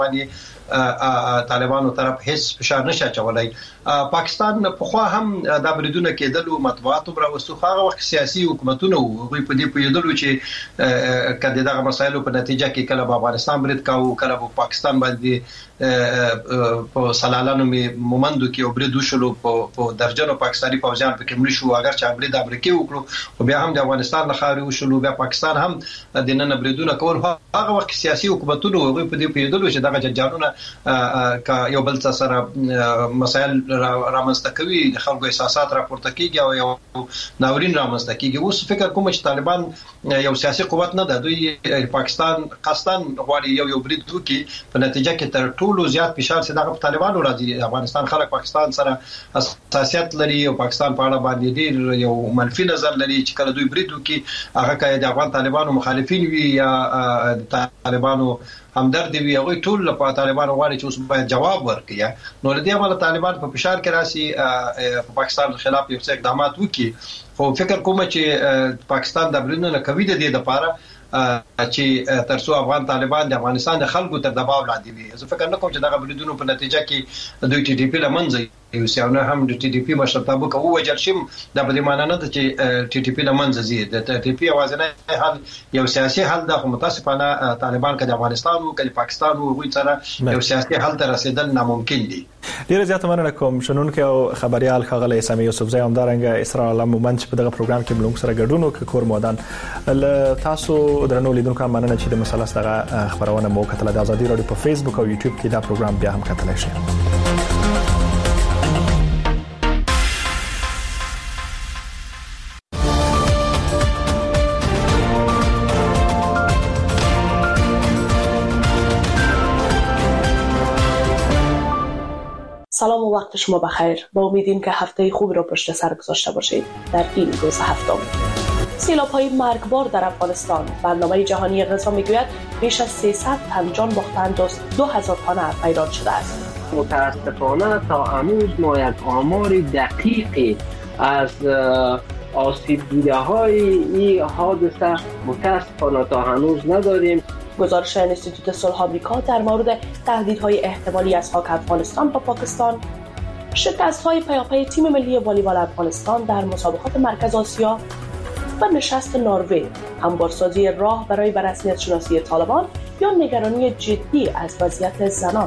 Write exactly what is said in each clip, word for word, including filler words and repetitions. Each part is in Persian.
باندې طالبانو طرف هیڅ فشار نشه چولای. پاکستان په خوا هم د بریدونه کېدلو مطبوعات بر وسوخه وخت سیاسي حکومتونه وي په دې پیدلو چې کله دغه مسایلو په نتیجه کې کله په افغانستان برید کاوه کله په پاکستان باندې په سلالانو می مومندو کې وبرید وشلو په درجنو پاکستاني فوجیان په کې مړ شو اگر چې برید امریکای وکړو او بیا هم د افغانستان له خاورې وشلو بیا پاکستان هم د نن بریدونه کول هغه وخت سیاسي حکومتونه وي په دې پیدلو چې دغه جنجالونه یو بل څه سره مسایل رامنځته کوي د خلکو احساسات راپورته کیږي او یو ناورین رامنځته کیږي. اوس فکر کوم چې طالبان یو سیاسي قوت نه ده، دوی پاکستان قصدن غواړي یو یو برید وکړي په نتیجه کې تر ټولو زیات فشار چې دغه طالبانو راځي. افغانستان خلک پاکستان سره حساسیت لري او پاکستان په اړه باندې ډیر یو منفي نظر لري چې کله دوی برید وکړي هغه کای د افغان طالبانو مخالفین وي یا طالبانو همدرد وي هغه ټول په طالبانو غواړي چې اوس باید جواب ورکړي. نو لدی عمل طالبان په فشار کې راسي په پاکستان خلاف یو څه اقدامات وکړي. خو فکر کوم چې پاکستان د برینه کوي د دې لپاره چې ترڅو افغان طالبان د افغانستان د خلکو تر دباو لاندې وي. زه فکر نه کوم چې دغه بریدونو په نتیجه کې دوی ټي ډي پی لمنځي یو سیاونه هم د ټي ډي پی مشرتابه کوو وجل شم د بده معنی نه چې ټي ډي پی لمنځي زی د ټي ډي پی اوازنه حل یو سیاسي حل د متاسفانه طالبان کله افغانستان او کله پاکستان او غوي سره یو سیاسي حل ته رسیدل ناممکن دي. ډیره زیاته مننه کوم شنونکو او خبريال خغله سامي یوسف زئی همدارنګ اسرار الله مومند په دغه پروګرام کې ملونګ سره ګډون وکړ کور مودان ل تاسو درنو لیدونکو مننه چې د مسلس دغه خبرونه مو کتل د ازادي رادیو په فیسبوک او یوټیوب کې دا پروګرام بیا هم کتلای شئ. سلام و وقت شما بخیر. با امیدیم که هفته خوب را پشت سر گذاشته باشید. در این روز هفتم سیلاب‌های مرگبار در افغانستان، برنامه جهانی غذا میگوید بیش از سیصد تن جان باختند و دو هزار تن ویران شده است. متاسفانه تا امروز ما یک آمار دقیقی از آسیب دیده های این حادثه متاسفانه تا هنوز نداریم. گزارش انستیتوت صلح آمریکا در مورد تهدیدهای احتمالی از خاک افغانستان با پاکستان، شکست‌های پیاپی تیم ملی والیبال افغانستان در مسابقات مرکز آسیا و نشست نروژ، هموارسازی راه برای به رسمیت شناسی طالبان یا نگرانی جدی از وضعیت زنان.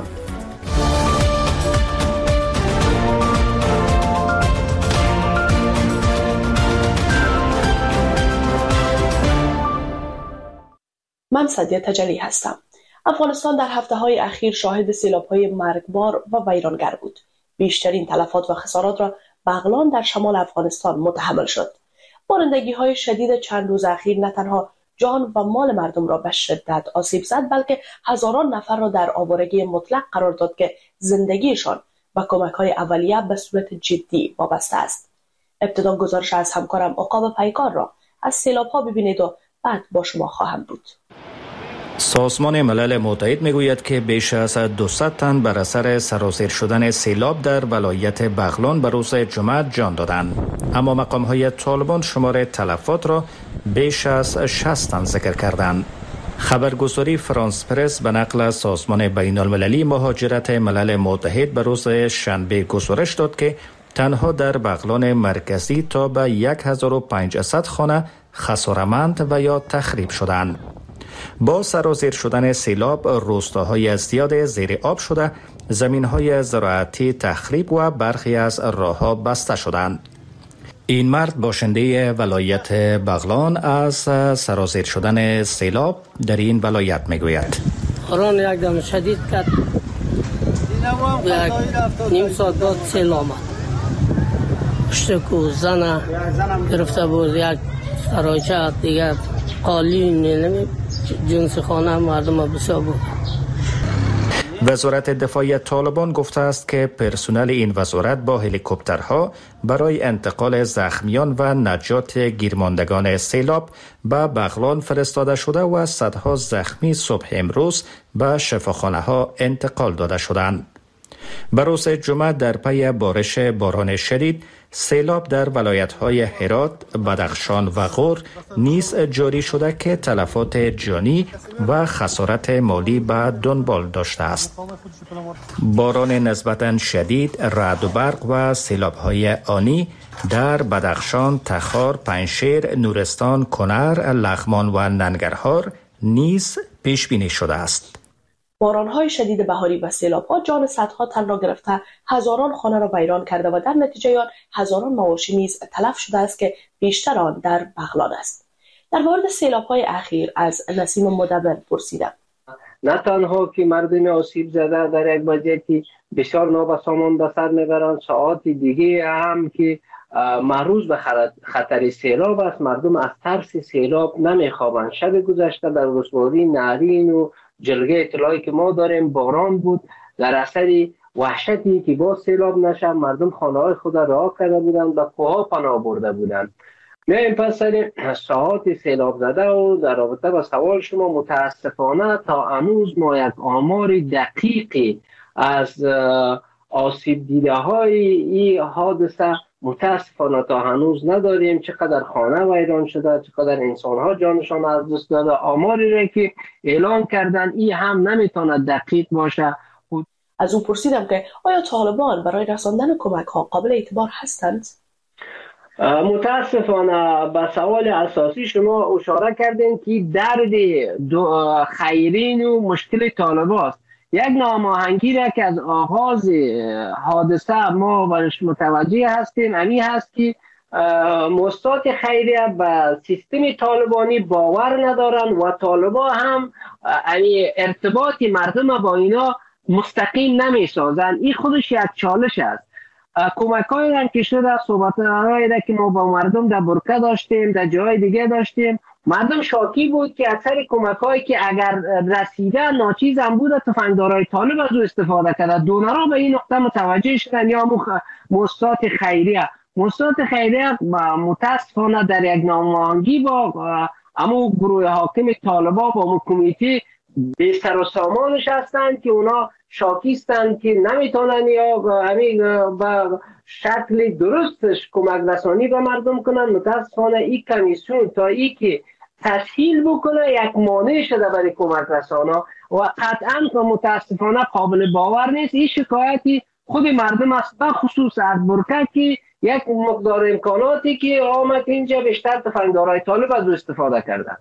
من سعدیه تجلی هستم. افغانستان در هفته‌های اخیر شاهد سیلاب‌های مرگبار و ویرانگر بود. بیشترین تلفات و خسارات را بغلان در شمال افغانستان متحمل شد. بارندگی‌های شدید چند روز اخیر نه تنها جان و مال مردم را به شدت آسیب زد، بلکه هزاران نفر را در آوارگی مطلق قرار داد که زندگیشان و کمک‌های اولیه به صورت جدی وابسته است. ابتدا گزارش از همکارم عقاب پیکار را از سیلاب‌ها ببینید و بعد با شما خواهم بود. سازمان ملل متحد میگوید که بیش از دویست تن بر اثر سرازیر شدن سیلاب در ولایت بغلان به روز جمعه جان دادند، اما مقام‌های طالبان شمار تلفات را بیش از شصت تن ذکر کردند. خبرگزاری فرانس پرس به نقل سازمان بین المللی مهاجرت ملل متحد به روز شنبه گزارش داد که تنها در بغلان مرکزی تا به هزار و پانصد خانه خسارمند و یا تخریب شدند. با سرازیر شدن سیلاب روستاهای زیاد زیر آب شده، زمین‌های زراعتی تخریب و برخی از راه‌ها بسته شدند. این مرد باشنده ولایت بغلان از سرازیر شدن سیلاب در این ولایت میگوید. باران یک دم شدید کرد، یک نیم ساعت بعد سیل آمد. پشتکو زن گرفته بود، یک سراچه دیگر قالین نمی جنس خانه مردم بسیار بود. وزارت دفاع طالبان گفته است که پرسنل این وزارت با هلیکوپترها برای انتقال زخمیان و نجات گیرماندگان سیلاب به بغلان فرستاده شده و صدها زخمی صبح امروز به شفاخانه ها انتقال داده شدند. بروز جمعه در پی بارش باران شدید، سیلاب در ولایت‌های هرات، بدخشان و غور نیز جاری شده که تلفات جانی و خسارت مالی به دنبال داشته است. باران نسبتاً شدید، رعد و برق و سیلاب‌های آنی در بدخشان، تخار، پنجشیر، نورستان، کنر، لغمان و ننگرهار نیز پیش بینی شده است. باران‌های شدید بهاری و سیلاب‌ها جان صدها تن را گرفته، هزاران خانه را ویران کرده و در نتیجه آن هزاران مواشی نیز تلف شده است که بیشتر آن در بغلان است. در مورد سیلاب‌های اخیر از نسیم مدبر پرسیدم. نه تنها که مردم آسیب زده در یک وضعیتی بسیار نابسامان به سر میبرند، ساعات دیگه هم که معروض به خطر سیلاب است، مردم از ترس سیلاب نمیخوابند. شب گذشته در رسواری نهرین و جلگه اطلاعی که ما داریم باران بود، در اثر وحشتی که با سیلاب نشه مردم خانه‌های خود را رها کرده بودند و کوه‌ها پناه برده بودند. میایم پس سر ساعات سیلاب زده و در رابطه با سوال شما، متاسفانه تا هنوز ما یک آمار دقیقی از آسیب دیده های این حادثه متاسفانه تا هنوز نداریم. چقدر خانه ویران شده، چقدر انسان ها جانشان از دست داده، آماری را که اعلان کردن این هم نمیتونه دقیق باشه. از او پرسیدم که آیا طالبان برای رساندن کمک ها قابل اعتبار هستند؟ متاسفانه به سوال اساسی شما اشاره کردین که درد خیرین و مشکل طالبان است. یک ناماهنگی را که از آغاز حادثه ما برش متوجه هستیم امی هست که مؤسسات خیریه به سیستم طالبانی باور ندارن و طالبان هم امی ارتباط مردم با اینا مستقیم نمی سازن. این خودش یک چالش است. کمک های را که شده، صحبت هایی را که ما با مردم در برکه داشتیم، در جای دیگه داشتیم، مردم شاکی بود که اکثر کمک هایی که اگر رسیده ناچیز هم بود، تفنگدارای طالب از او استفاده کرده. دونرها به این نقطه متوجه شدن یا مؤسسات خیریه مؤسسات خیریه متاسفانه در یک ناماهنگی با اما گروه حاکم طالبان با کمیته به سر و سامانش هستند که اونا شاکیستند که نمیتونن یا همین با شکل درستش کمک رسانی به مردم کنن. متاسفانه این کمیسیون تا ای که تسهیل بکنه یک مانع شده برای کمک رسانا و قطعا متاسفانه قابل باور نیست. این شکایتی خود مردم است، به خصوص از برکه که یک مقدار امکاناتی که آمد اینجا بیشتر تفنگدارای طالب از استفاده کردن.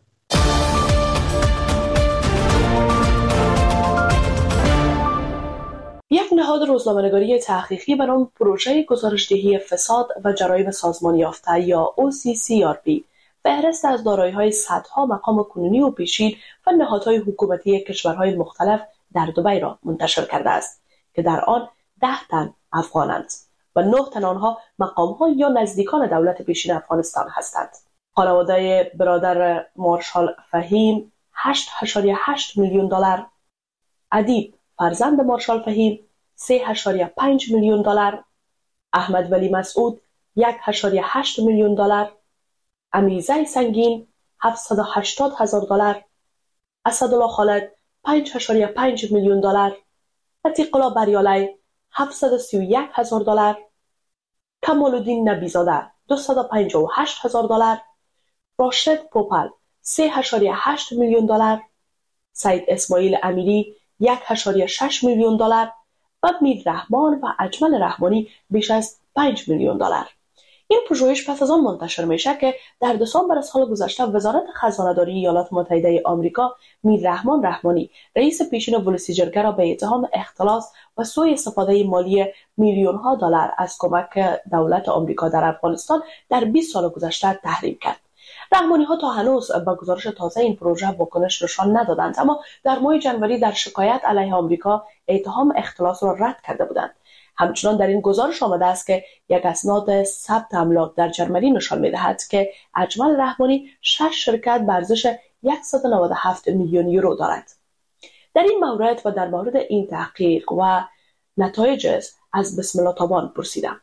یک نهاد روزنامه‌نگاری تحقیقی به نام پروژه گزارش‌دهی فساد و جرایم سازمان یافته یا او سی سی آر پی فهرست از دارایی‌های صدها مقام کنونی و پیشین و نهادهای حکومتی کشورهای مختلف در دبی را منتشر کرده است که در آن ده تن افغانند و نه تن آنها مقام‌ها یا نزدیکان دولت پیشین افغانستان هستند. خانواده برادر مارشال فهیم هشت ممیز هشت میلیون دلار، ادیب فرزند مارشال فهیم سه ممیز پنج میلیون دلار، احمد ولی مسعود یک ممیز هشت میلیون دلار، امیرزی سنگین هفتصد و هشتاد هزار دلار، اسدالله خالد پنج ممیز پنج میلیون دلار، عتیق الله بریالی هفتصد و سی و یک هزار دلار، کمال الدین نبیزاده دویست و پنجاه و هشت هزار دلار، راشد پوپل سه ممیز هشت میلیون دلار، سید اسماعیل امیری یک ممیز شش میلیون دلار و میر رحمان و اجمل رحمانی بیش از پنج میلیون دلار. این پژوهش پس از آن منتشر میشه که در دسامبر سال گذشته وزارت خزانه‌داری ایالات متحده آمریکا میر رحمان رحمانی رئیس پیشین ولسیجرگه را به اتهام اختلاس و سوء استفاده مالی میلیون ها دلار از کمک دولت آمریکا در افغانستان در بیست سال گذشته تحریم کرد. رحمانی ها تا هنوز با گزارش تازه این پروژه واکنش نشان ندادند، اما در ماه ژانویه در شکایت علیه آمریکا اتهام اختلاس را رد کرده بودند. همچنان در این گزارش آمده است که یک اسناد ثبت املاک در جرمنی نشان می‌دهد که اجمل رحمانی شش شرکت به ارزش صد و نود و هفت میلیون یورو دارد. در این مورد و در مورد این تحقیق و نتایج از بسم الله تابان پرسیدم.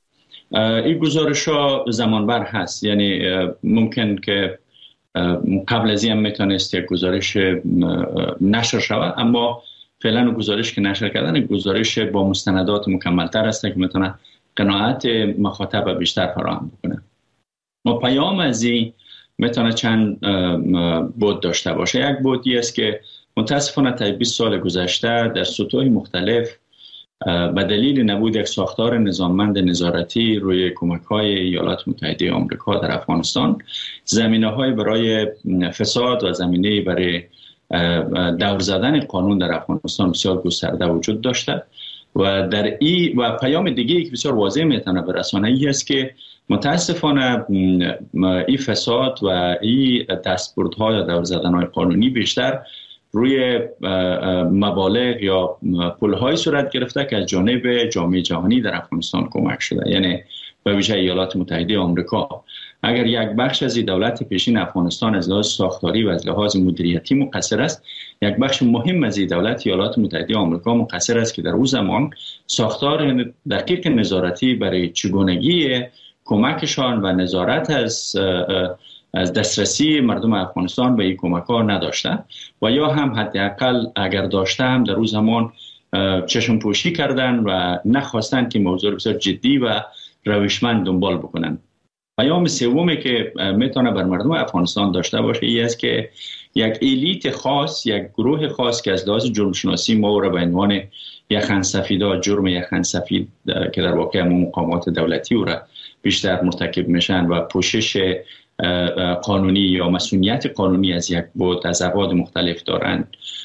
این گزارش ها زمانبر هست، یعنی ممکن که قبل از این هم میتونست یک گزارش نشر شود، اما فعلا گزارش که نشر کردن گزارش با مستندات مکمل‌تر است که میتونه قناعت مخاطب بیشتر فراهم بکنه. و پیام از این میتونه چند بود داشته باشه. یک بودی است که متاسفانه تا بیست سال گذشته در سطوح مختلف به دلیل نبود یک ساختار نظاممند نظارتی روی کمک‌های ایالات متحده آمریکا در افغانستان، زمینه‌های برای فساد و زمینه برای دور زدن قانون در افغانستان بسیار گسترده وجود داشته و در ای و پیام دیگه که بسیار واضح میتونه برسانه ای است که متاسفانه این فساد و این دستبردها یا دور زدن‌های قانونی بیشتر روی مبالغ یا پول‌های صورت گرفته که از جانب جامعه جهانی در افغانستان کمک شده، یعنی به ویژه ایالات متحده آمریکا. اگر یک بخش از دولت پیشین افغانستان از لحاظ ساختاری و از لحاظ مدیریتی مقصر است، یک بخش مهم از دولت ایالات متحده آمریکا مقصر است که در اون زمان ساختار دقیق نظارتی برای چگونگی کمکشان و نظارت از از دسترسی مردم افغانستان به این کمک‌ها نداشته و یا هم حداقل اگر داشته هم در اون زمان چشم پوشی کردن و نخواستن که موضوع بسیار جدی و روشمند دنبال بکنن. پیام سومی که میتونه بر مردم افغانستان داشته باشه این است که یک الیت خاص، یک گروه خاص که از لحاظ جرم شناسی ما را به عنوان یخن سفیدا، جرم یخن سفید که در واقع مقامات دولتی او را بیشتر مرتکب میشن و پوشش قانونی یا مسئولیت قانونی از یک بود از ابعاد مختلف دارند.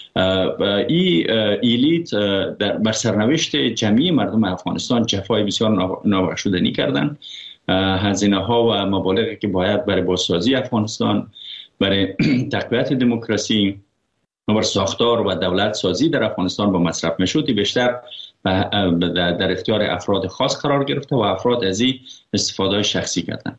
این الیت در بر سرنوشت جمعی مردم افغانستان جفای بسیار نابخشودنی کردند. هزینه ها و مبالغی که باید برای بازسازی افغانستان، برای تقویت دموکراسی و بر ساختار و دولت سازی در افغانستان با مصرف میشد بیشتر در اختیار افراد خاص قرار گرفته و افراد از این استفاده شخصی کردند.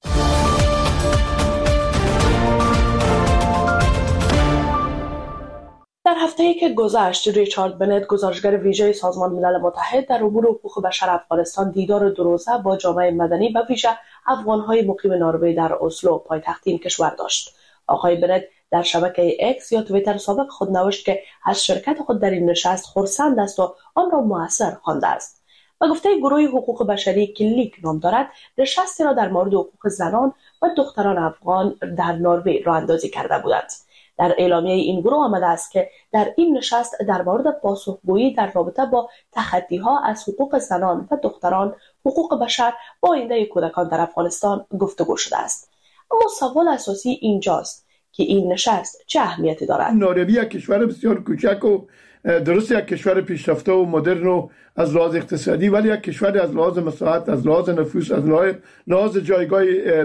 در هفته‌ای که گذشت، ریچارد بنت، گزارشگر ویژه سازمان ملل متحد در امور حقوق بشر افغانستان، دیدار دو روزه با جامعه مدنی و ویژه افغان‌های مقیم نروژ در اسلو، پایتخت این کشور داشت. آقای بنت در شبکه اکس یا توییتر سابق خود نوشت که از شرکت خود در این نشست خرسند است و آن را مؤثر خوانده است و گفته گروه حقوق بشری که لیک نام دارد، نشستی را در مورد حقوق زنان و دختران افغان در نروژ راه اندازی کرده بودند. در اعلامیه این گروه آمده است که در این نشست در مورد پاسخگویی در رابطه با تخطی‌ها از حقوق زنان و دختران، حقوق بشر و آینده کودکان در افغانستان گفتگو شده است. اما سوال اساسی اینجاست که این نشست چه اهمیتی دارد؟ نروژ یک کشور بسیار کوچک و درست یک کشور پیشرفته و مدرن و از لحاظ اقتصادی، ولی یک کشور از لحاظ مساحت، از لحاظ نفوس، از لحاظ جایگاه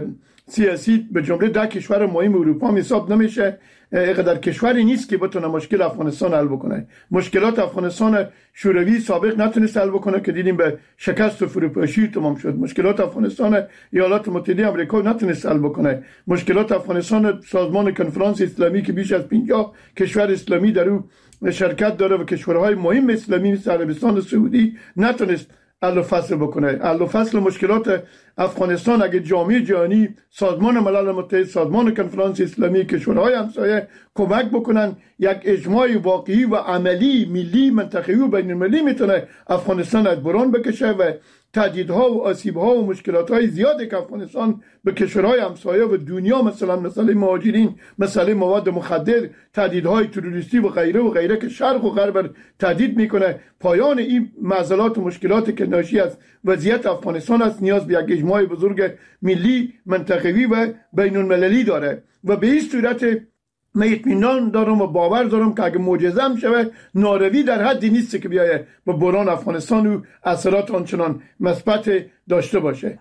سیاسی به جمله ده کشور مهم اروپا حساب نمیشه. اینقدر کشوری نیست که بتونه مشکل افغانستان حل بکنه. مشکلات افغانستان شوروی سابق نتونست حل بکنه که دیدیم به شکست و فروپاشی تمام شد. مشکلات افغانستان ایالات متحده آمریکا نتونست حل بکنه. مشکلات افغانستان سازمان کنفرانس اسلامی که بیش از پنجاه کشور اسلامی در او شرکت داره و کشورهای مهم اسلامی مثل عربستان سعودی نتونست حل و فصل بکنه. حل و فصل مشکلات افغانستان اگه جامعه جهانی، سازمان ملل متحد، سازمان کنفرانس اسلامی، کشورهای همسایه کمک بکنن، یک اجماع واقعی و عملی ملی، منطقه‌ای و بین‌المللی میتونه افغانستان از بران بکشه و تهدیدها و آسیبها و مشکلات‌های زیادی که افغانستان به کشورهای همسایه و دنیا، مثلا مسئله مهاجرین، مسئله مواد مخدر، تهدیدهای تروریستی و غیره و غیره که شرق و غرب تهدید میکنه، پایان این معضلات و مشکلاتی که ناشی از وضعیت افغانستان است نیاز به یک اجماع بزرگ ملی، منطقه‌ای و بین‌المللی داره و به این صورت من اطمینان دارم و باور دارم که اگه معجزه هم شوه، نروژ در حدی نیست که بیایه به بحران افغانستان و اثرات آنچنان مثبت داشته باشه.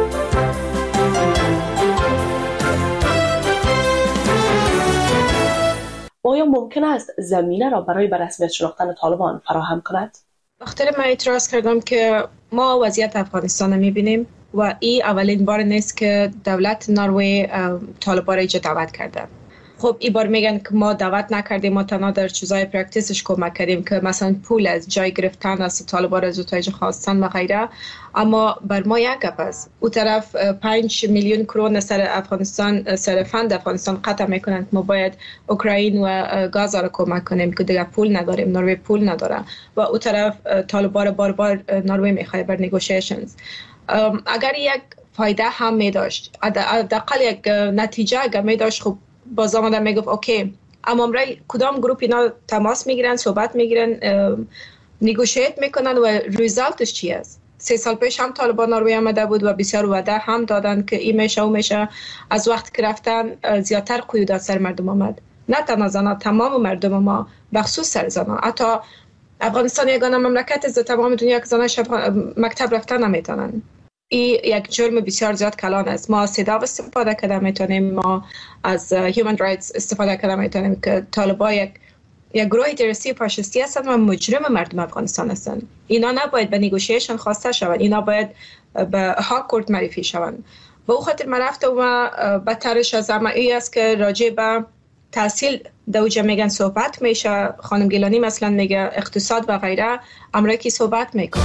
آیا ممکن است زمینه را برای به رسمیت شناختن طالبان فراهم کند؟ وقتی من اعتراض کردم که ما وضعیت افغانستان رو میبینیم و این اولین بار نیست که دولت نروژ طالبان را اینجا دعوت کرده. خب این بار میگن که ما دعوت نکردیم، ما تنها در چیزای پرکتیسش کمک کردیم که مثلا پول از جای گرفتن از طالبان از اوتاج خواستن و غیره. اما بر ما یک گپ است، او طرف پنج میلیون کرون سر افغانستان، سر فند افغانستان قطع میکنند. ما باید اوکراین و غزه را کمک کنیم که دیگه پول نداریم، نروژ پول نداره و او طرف طالبان بار بار نروژ میخواد بر نیگوشیشنز. اگر یک فایده هم می داشت، حداقل یک نتیجه اگر می داشت، خب باز آمدن میگفت اوکی. اما امرای کدام گروپ اینا تماس میگیرن، صحبت میگیرن، نیگوشیت میکنن و ریزالتش چی است؟ سه سال پیش هم طالبان نروژ آمده بود و بسیار وعده هم دادن که این میشه و میشه. از وقت که رفتن زیادتر قیودات سر مردم آمد، نه تنها زنان، تمام مردم ما، بخصوص سر زنان. حتی افغانستان یگانه مملکت از تمام دنیا که زنانش مکتب رفتن نمیتونن. این یک جرم بسیار زیاد کلان است. ما از سیداو استفاده کرده میتونیم، ما از هیومن رایتس استفاده کرده میتونیم که طالبان یک یک گروه تروریستی فاشیستی هستند و مجرم مردم افغانستان هستند. اینا نباید به نیگوشیشن خواسته شوند، اینا باید به ها کورت معرفی شوند. و او خاطر من رفته و بدترش از همه ای است که راجع به تحصیل دوجه میگن صحبت میشه. خانم گیلانی مثلا میگه اقتصاد و غیره، امریکی صحبت میکنه.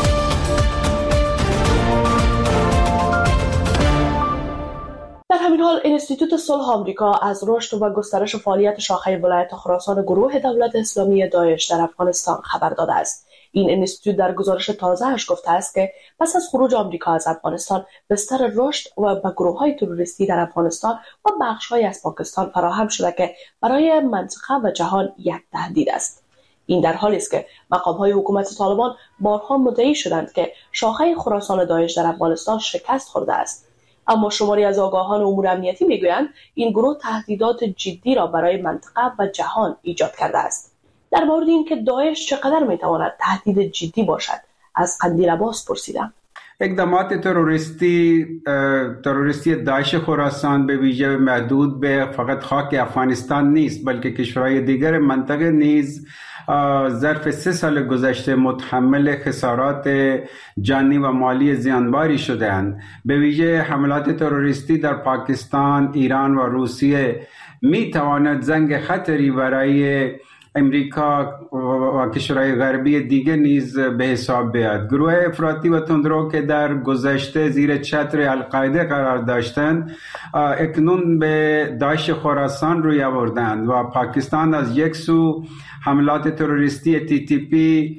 در همین حال انستیتوت صلح آمریکا از رشد و گسترش فعالیت شاخه ولایت خراسان گروه دولت اسلامی داعش در افغانستان خبر داده است. این انستیتوت در گزارش تازه‌اش گفته است که پس از خروج آمریکا از افغانستان بستر رشد و به گروه‌های تروریستی در افغانستان و بخش‌هایی از پاکستان فراهم شده که برای منطقه و جهان یک تهدید است. این در حالی است که مقام‌های حکومت طالبان بارها مدعی شدند که شاخه خراسان داعش در افغانستان شکست خورده است. اما شماری از آگاهان امور امنیتی میگویند این گروه تهدیدات جدی را برای منطقه و جهان ایجاد کرده است. در مورد اینکه داعش چقدر میتواند تهدید جدی باشد، از قندیل عباس پرسیدم. اقدامات تروریستی تروریستی داعش خراسان به ویژه محدود به فقط خاک افغانستان نیست، بلکه کشورهای دیگر منطقه نیز ظرف سه سال گذشته متحمل خسارات جانی و مالی زیانباری شده‌اند. به ویژه حملات تروریستی در پاکستان، ایران و روسیه می تواند زنگ خطری برای امریکا و کشورهای غربی دیگه نیز به حساب بیاد. گروه افراطی و تندرو که در گذشته زیر چتر القاعده قرار داشتند، اکنون به داعش خراسان روی آوردند و پاکستان از یک سو حملات تروریستی تی تی پی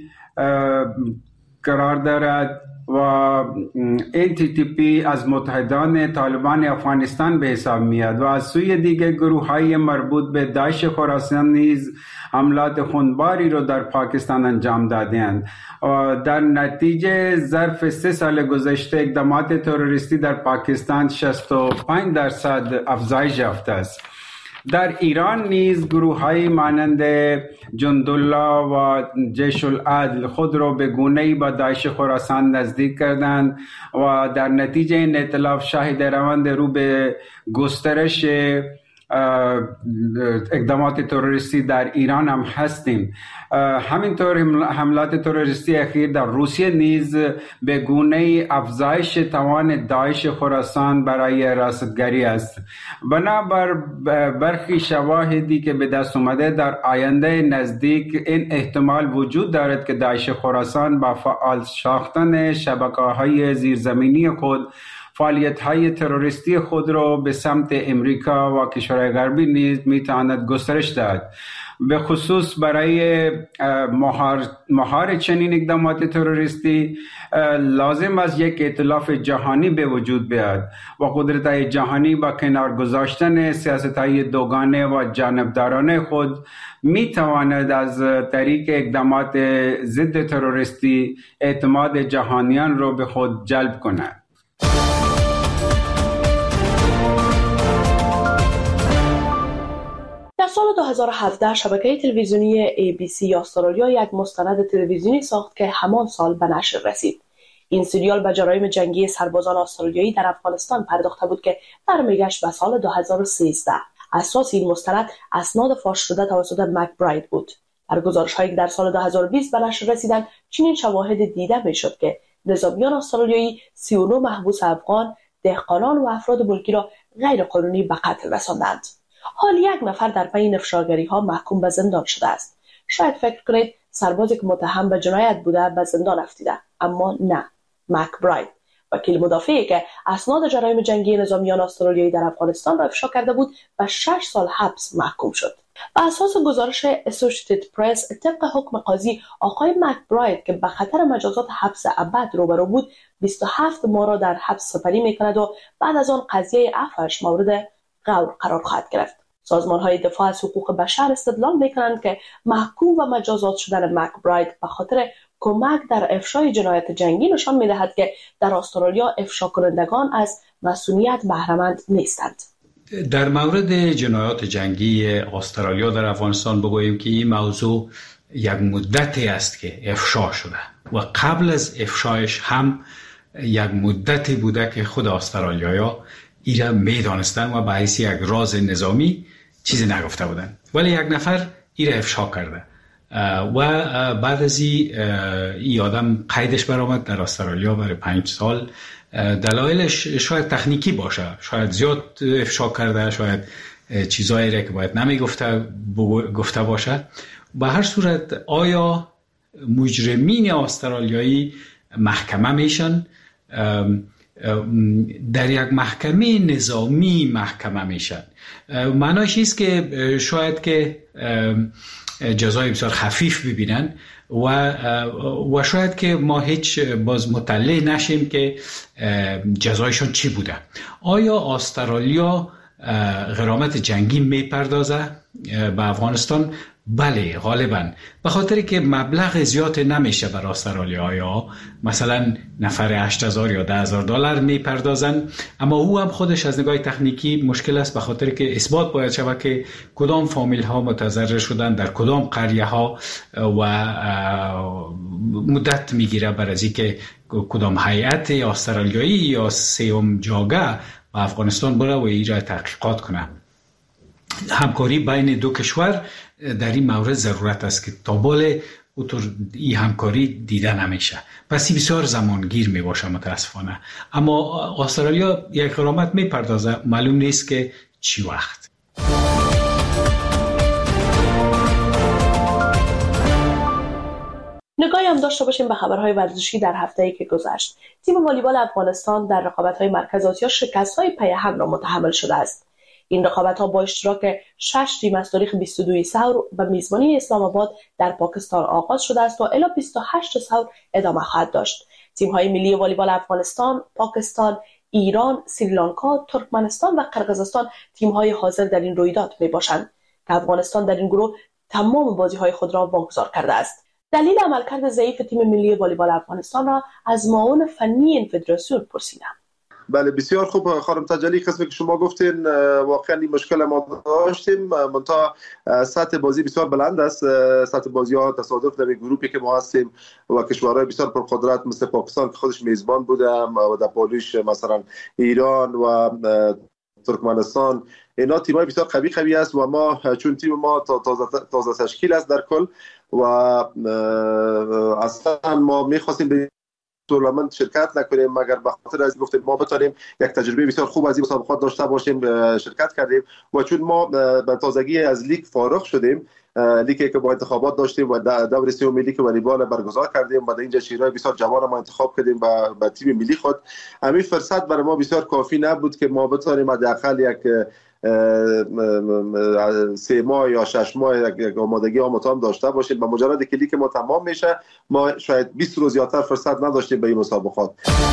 قرار دارد و این تی تی پی از متحدان طالبان افغانستان به حساب میاد و از سوی دیگه گروه های مربوط به داعش خراسان نیز حملات خونباری رو در پاکستان انجام دادند و در نتیجه ظرف سه سال گذشته اقدامات تروریستی در پاکستان شصت و پنج درصد افزایش یافته است. در ایران نیز گروه‌های مانند جندالله و جیش العدل خود را به گونه‌ای با داعش خراسان نزدیک کردند و در نتیجه این ائتلاف شاهد روند رو به گسترش اقدامات تروریستی در ایران هم هستیم. همینطور حملات تروریستی اخیر در روسیه نیز به گونه افزایش توان داعش خراسان برای رصدگری است. بنابر برخی شواهدی که به دست اومده در آینده نزدیک این احتمال وجود دارد که داعش خراسان با فعال ساختن شبکه‌های زیرزمینی خود فعالیت‌های تروریستی خود را به سمت امریکا و کشورهای غربی نیز می‌تواند گسترش دهد. به خصوص برای مهار, مهار چنین اقدامات تروریستی لازم است یک ائتلاف جهانی به وجود بیاید و قدرت‌های جهانی با کنار گذاشتن سیاست‌های دوگانه و جانبدارانه خود می‌تواند از طریق اقدامات ضد تروریستی اعتماد جهانیان را به خود جلب کند. در سال دو هزار و هفده شبکه تلویزیونی ای بی سی استرالیا یک مستند تلویزیونی ساخت که همان سال به نشر رسید. این سریال به جرایم جنگی سربازان استرالیایی در افغانستان پرداخته بود که برمیگشت به سال دو هزار و سیزده. اساس این مستند اسناد فاش شده توسط مکبراید بود. در گزارش‌هایی که در سال دو هزار و بیست به نشر رسیدند، چنین شواهد دیده می‌شد که نظامیان استرالیایی سی و نه محبوس افغان، دهقانان و افراد ملکی را غیر قانونی به قتل رساندند. حال یک نفر در پی افشاگری ها محکوم به زندان شده است. شاید فکر کنید سربازی که متهم به جنایت بوده به زندان افتیده، اما نه. مک براید، وکیل مدافعی که اسناد جرایم جنگی نظامیان استرالیایی در افغانستان را افشا کرده بود، به شش سال حبس محکوم شد. بر اساس گزارش اسوسییتد پرس، طبق حکم قاضی، آقای مک براید که به خطر مجازات حبس ابد روبرو بود، بیست و هفت ماه را در حبس سپری می‌کند و بعد از آن قضیه عفوش مورد غور قرار خواهد گرفت. سازمان‌های دفاع از حقوق بشر استدلال می‌کنند که محکوم و مجازات شدن مک براید به خاطر کمک در افشای جنایت جنگی نشان می‌دهد که در استرالیا افشا کنندگان از مسئولیت بهره‌مند نیستند. در مورد جنایات جنگی استرالیا در افغانستان بگوییم که این موضوع یک مدتی است که افشا شده و قبل از افشایش هم یک مدتی بوده که خود استرالیایا ایرا میدانستن و به حیث یک راز نظامی چیزی نگفته بودن، ولی یک نفر ایرا افشا کرده و بعد از این آدم قیدش برآمد در استرالیا برای پنج سال. دلایلش شاید تکنیکی باشه، شاید زیاد افشا کرده، شاید چیزایی را که باید نمیگفته گفته باشه. به هر صورت آیا مجرمین استرالیایی محکمه میشن؟ در یک محکمه نظامی محکمه میشن. معناش است که شاید که جزای بسیار خفیف ببینن و و شاید که ما هیچ باز مطلع نشیم که جزایشون چی بوده. آیا استرالیا غرامت جنگی میپردازه به افغانستان؟ بله، غالبا به خاطر که مبلغ زیاد نمیشه برای استرالیا، مثلا نفر هشت هزار یا ده هزار دلار میپردازن، اما او هم خودش از نگاه تکنیکی مشکل است، به خاطر که اثبات باید شود که کدام فامیل ها متضرر شدن در کدام قریه ها و مدت میگیره برای از اینکه کدام هیئت استرالیایی یا سیوم جاگه به افغانستان بره و ایرا تحقیقات کنه. همکاری بین دو کشور در این مورد ضرورت است که تا بال اوتر این همکاری دیده نمیشه، پس این بسیار زمانگیر می باشه متاسفانه. اما استرالیا یک غرامت می پردازه، معلوم نیست که چی وقت. نگاهی هم داشته باشیم به خبرهای ورزشی در هفته‌ای که گذشت. تیم والیبال افغانستان در رقابت‌های مرکز آسیا شکست‌های پی هم را متحمل شده است. این رقابت‌ها با اشتراک شش تیم از تاریخ بیست و دو ثور به میزبانی اسلام آباد در پاکستان آغاز شده است و الی بیست و هشت ثور ادامه خواهد داشت. تیم‌های ملی والیبال افغانستان، پاکستان، ایران، سریلانکا، ترکمنستان و قرقیزستان تیم‌های حاضر در این رویداد میباشند که افغانستان در این گروه تمام بازی‌های خود را واگذار کرده است. دلیل عملکرد ضعیف تیم ملی والیبال افغانستان را از معاون فنی این فدراسیون پرسیدم. بله بسیار خوب خانم تجلی، قسمی که شما گفتین واقعا این مشکل ما داشتیم، منتها سطح بازی بسیار بلند است. سطح بازی ها تصادف در گروهی که ما هستیم و کشورهای بسیار پرقدرت مثل پاکستان که خودش میزبان بوده و در پولیش مثلا ایران و ترکمنستان، اینا تیمای بسیار قوی قوی است و ما چون تیم ما تازه تازه تشکیل است در کل و اصلا ما می‌خواستیم به تورنمنت شرکت نکنیم مگر به خاطر از گفتیم ما بتونیم یک تجربه بسیار خوب از این مسابقات داشته باشیم. شرکت کردیم و چون ما به تازگی از لیگ فارغ شدیم، لیگی که با انتخابات داشتیم و دوري سیوم ملی که والیبال برگزار کردیم و در اینجا شیرای بسیار جوان ما انتخاب کردیم با, با تیم ملی خود، همین فرصت برای ما بسیار کافی نبود که ما بتونیم حداقل یک سه ماه یا شش ماه یک آمادگی آماتام داشته باشیم. با مجرد که لیگ ما تمام میشه ما شاید بیست روز زیادتر فرصت نداشتیم به این مسابقات.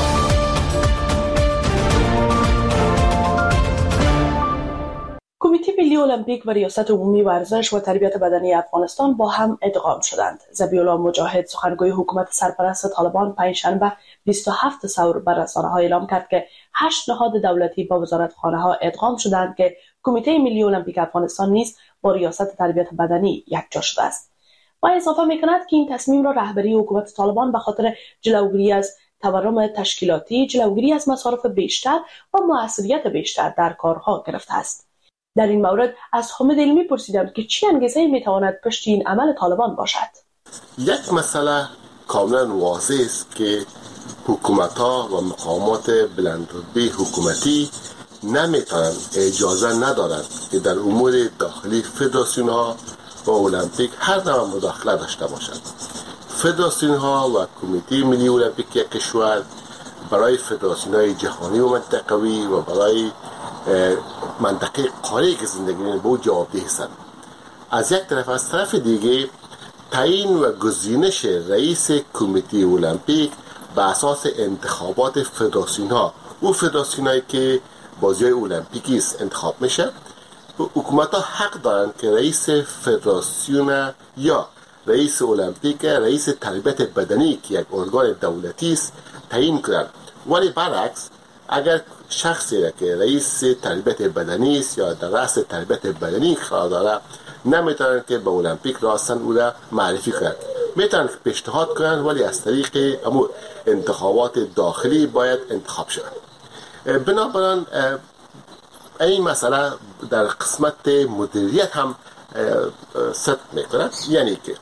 کمیته ملی المپیک و ریاست عمومی ورزش و تربیت بدنی افغانستان با هم ادغام شدند. ذبیح‌الله مجاهد سخنگوی حکومت سرپرست طالبان پنجشنبه بیست و هفت ثور بر رسانه‌ها اعلام کرد که هشت نهاد دولتی با وزارتخانه‌ها ادغام شدند که کمیته ملی المپیک افغانستان نیز با ریاست تربیت بدنی یکجا شده است. و اضافه می‌کند که این تصمیم را رهبری حکومت طالبان به خاطر جلوگیری از تورم تشکیلاتی، جلوگیری از مصارف بیشتر و موثریت بیشتر در کارها گرفته است. در این مورد از حامد علمی پرسیدم که چی انگیزه‌ای میتواند پشت این عمل طالبان باشد. یک مسئله کاملا واضح است که حکومت‌ها و مقامات بلندرتبه حکومتی نمیتونن اجازه ندارن که در امور داخلی فدراسیون ها و المپیک هر نوع مداخله داشته باشند. فدراسیون ها و کمیته ملی المپیک کشور برای فدراسیون های جهانی و منطقوی و برای منطقه قاره که زندگی می‌کنند به او جوابدهی هستند. از یک طرف، از طرف دیگه تعیین و گزینش رئیس کمیته المپیک به اساس انتخابات فدراسیون ها و فدراسیون هایی که بازی های المپیکی است انتخاب میشه. حکومت ها حق دارند که رئیس فدراسیون یا رئیس المپیک، رئیس تربیت بدنی که یک ارگان دولتی است تعیین کنند. ولی برعکس، اگر شخصی را که رئیس تربیت بدنی است یا در رأس تربیت بدنی قرار داره نمیتونن که به المپیک راستن او را معرفی کنند. میتونن که پیشنهاد کنند ولی از طریق امور انتخابات داخلی باید انتخاب شود. بنابراین این مسئله در قسمت مدیریت هم صدق میکنه، یعنی که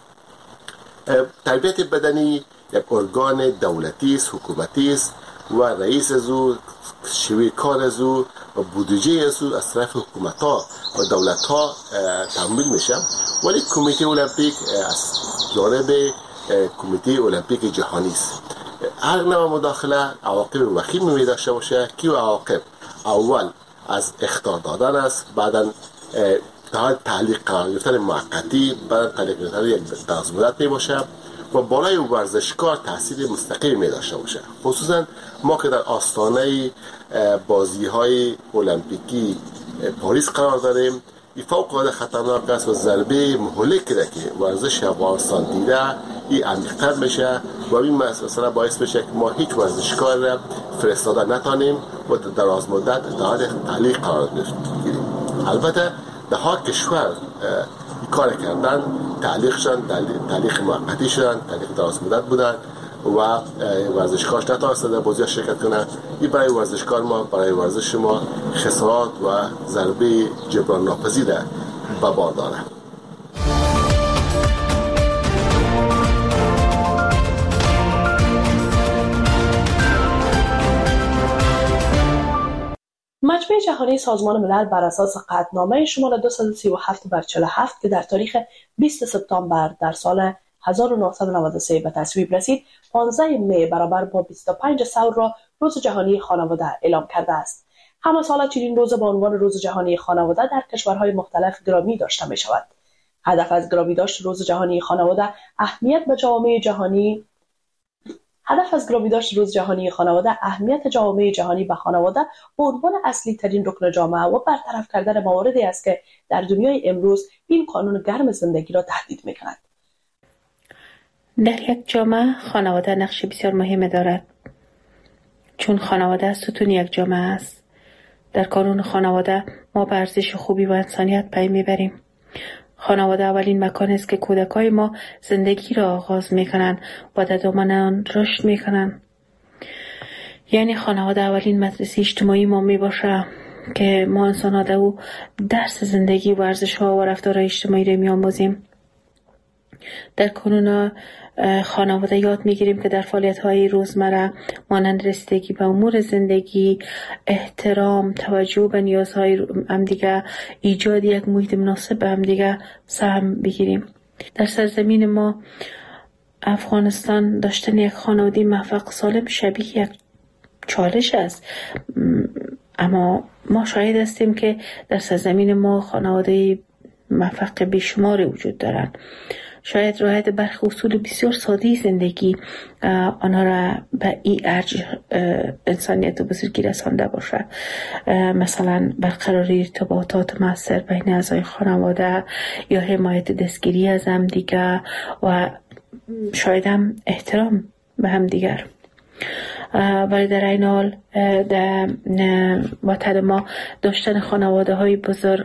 تربیت بدنی یک ارگان دولتی است، حکومتی است و رئیس از او، شیوه کار از او و بودجه از او از طرف حکومت ها و دولت ها تمویل میشه. ولی کمیته المپیک از جانب کمیته المپیک جهانی است. هر نوع مداخله عواقب وخیم می داشته باشه که عواقب اول از اخطار دادن است، بعدا تعلیق قرار گرفتن موقتی، بعدا تعلیق گرفتن یک دراز مدت می باشه و بالای ورزشکار تاثیر مستقیم می داشته باشه. خصوصا ما که در آستانه بازی های المپیکی پاریس قرار داریم، این فوق العاده خطرناک است و ضربه مهلکی را که ورزش افغانستان دیده این عمیق‌تر میشه و این مسئله باعث میشه که ما هیچ ورزشکار را فرستاده نتانیم و در دراز مدت در حال تعلیق قرار بگیریم. البته ده ها کشور این کار کردن، تعلیق شدن، تعلیق موقتی شدن، تعلیق دراز مدت بودن و ورزشکارش نتوانسته در بازی شرکت کنه. این برای ورزشکار ما، برای ورزش ما خسارات و ضربه جبران ناپذیر به بار داره. مجمع جهانی سازمان ملل بر اساس قطعنامه شماره دویست و سی و هفت بر چهل و هفت که در تاریخ بیست سپتامبر در سال هزار و نهصد و نود و سه به تصویب رسید، پانزده می برابر با بیست و پنج ثور را روز جهانی خانواده اعلام کرده است. همه سال چنین روز با عنوان روز جهانی خانواده در کشورهای مختلف گرامی داشته می شود. هدف از گرامی داشت روز جهانی خانواده اهمیت به جامعه جهانی هدف از گرامی داشت روز جهانی خانواده اهمیت جامعه جهانی به خانواده به عنوان اصلی ترین رکن جامعه و برطرف کردن مواردی است که در دنیای امروز این قانون گرم زندگی را تهدید می کند. در یک جامعه خانواده نقش بسیار مهم دارد، چون خانواده ستون یک جامعه است. در قانون خانواده ما به ارزش خوبی و انسانیت پی میبریم. خانواده اولین مکان است که کودکای ما زندگی را آغاز میکنند و در دامن آن رشد میکنند. یعنی خانواده اولین مدرسه اجتماعی ما میباشه که ما انسان‌ها در او درس زندگی و ارزش‌ها و رفتار اجتماعی را میآموزیم. در قانون خانواده یاد میگیریم که در فعالیت‌های روزمره مانند رسیدگی به امور زندگی، احترام، توجه به نیازهای همدیگه، ایجاد یک محیط مناسب به همدیگه سهم بگیریم. در سرزمین ما افغانستان داشتن یک خانواده موفق سالم شبیه یک چالش است، اما ما شاهد هستیم که در سرزمین ما خانواده موفق بیشماری وجود دارند. شاید رعایت برخی اصول بسیار ساده زندگی آنها را به این ارج انسانیت و بزرگی رسانده باشه، مثلا برقراری ارتباطات مؤثر بین اعضای خانواده یا حمایت دستگیری از هم دیگر و شاید هم احترام به هم دیگر. ولی در این حال در وطن ما داشتن خانواده های بزرگ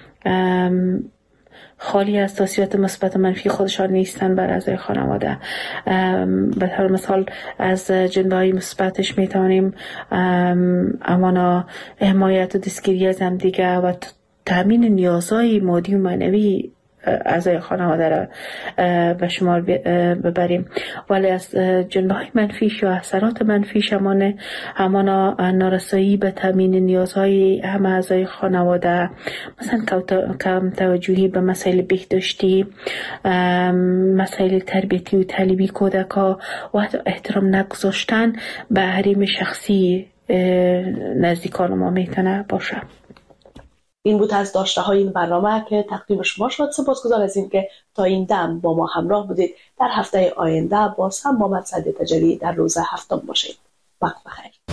خالی از تاثیرات مثبت و منفی خودشان نیستند بر اعضای خانواده. به طور مثال از جنبه های مثبتش میتوانیم امانا حمایت و دستگیری از هم دیگه و تامین نیازهای مادی و معنوی اعضای خانواده را به شمار ببریم، ولی از جنبه های منفیش یا اثرات منفیش همان همان نارسایی به تامین نیازهای همه اعضای خانواده، مثلا کم توجهی به مسائل بهداشتی، مسائل تربیتی و تعلیمی کودک‌ها و حتی احترام نگذاشتن به حریم شخصی نزدیکان ما میتونه باشه. این بود از داشته های این برنامه که تقدیم شما شد. سپاسگزار از این که تا این دم با ما همراه بودید. در هفته آینده باز هم با من سعدیه تجلی در روز هفتم باشید. وقت بخیر.